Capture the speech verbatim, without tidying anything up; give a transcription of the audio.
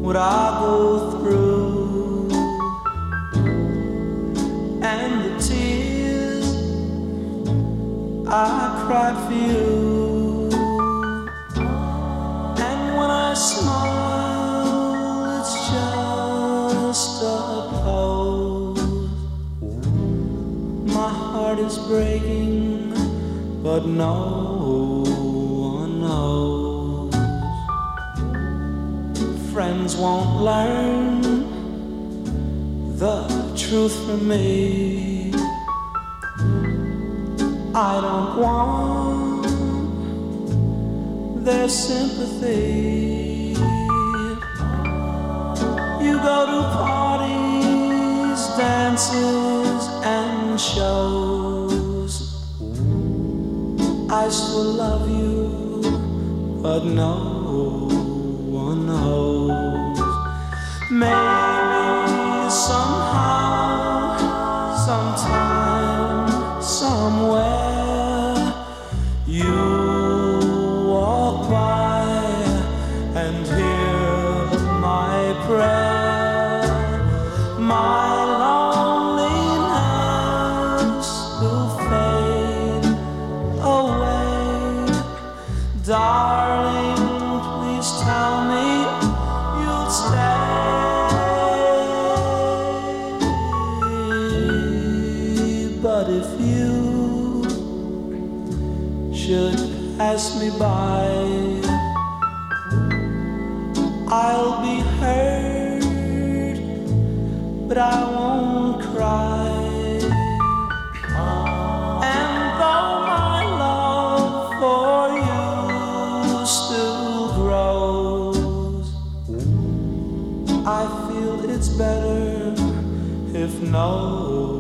what I go through, and the tears I cried for you. And when I smile, it's just a pose. My heart is breaking, but no one knows. Friends won't learn the truth from me. I don't want their sympathy. You go to parties, dances, and shows. I still love you, but no one knows. Maybe somehow, sometime, somewhere, you walk by and hear my prayer. My loneliness will fade away. Darling, please tell me you'll stay. But if you should pass me by, I'll be hurt, but I won't cry. And though my love for you still grows, I feel it's better if no